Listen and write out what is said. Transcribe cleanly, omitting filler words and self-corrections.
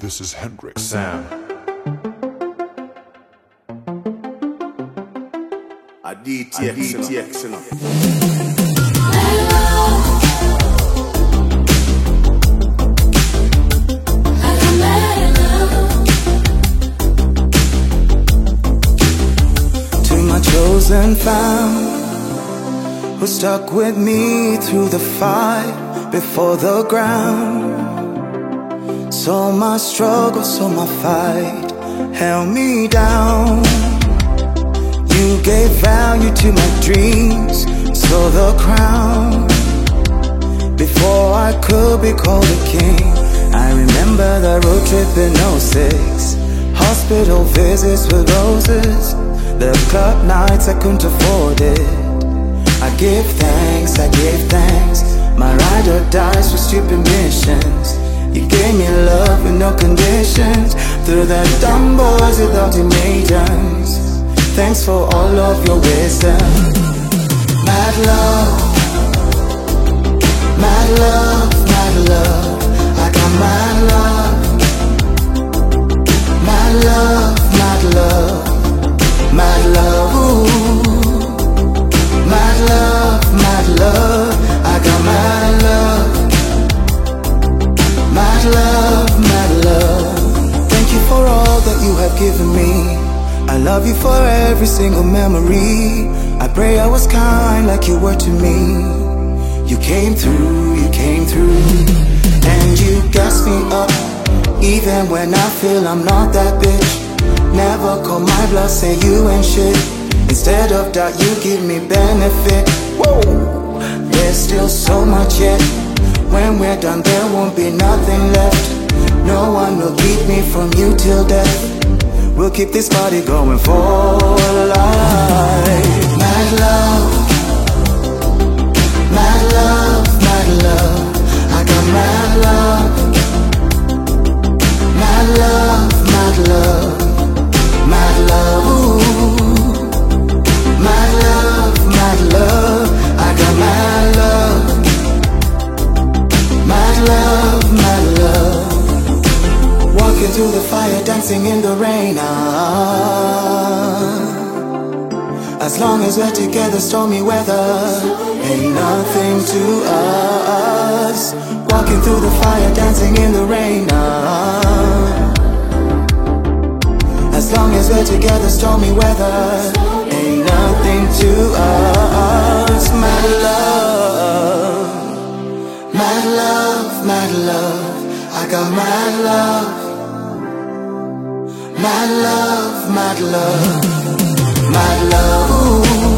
This is Hendrik Sam. A DTX, you know. To my chosen found, who stuck with me through the fire before the ground. Saw my struggle, saw my fight, held me down. You gave value to my dreams, saw the crown. Before I could be called a king, I remember the road trip in '06. Hospital visits with roses, the club nights I couldn't afford it. I give thanks, my ride or dies for stupid missions. You gave me love with no conditions, through the dumb boys with ultimatums. Thanks for all of your wisdom. Mad love, mad love, mad love. I got mad love, mad love, mad love, mad love, ooh. Mad love, mad love. I got mad love, mad love, mad love. Thank you for all that you have given me. I love you for every single memory. I pray I was kind like you were to me. You came through, and you gassed me up, even when I feel I'm not that bitch. Never call my bluff, say you ain't shit. Instead of that, you give me benefit. Whoa, there's still so much yet. When we're done, there won't be nothing left. No one will keep me from you till death. We'll keep this party going for life. Mad love, mad love, mad love. I got mad love, mad love, mad love, mad love, ooh. Mad love, mad love. I got mad love, mad love, mad love. Walking through the fire, dancing in the rain, As long as we're together, stormy weather ain't nothing to us. Walking through the fire, dancing in the rain, As long as we're together, stormy weather ain't nothing to us. Mad love, mad love, mad love. I got mad love, mad love, mad love, mad love, ooh.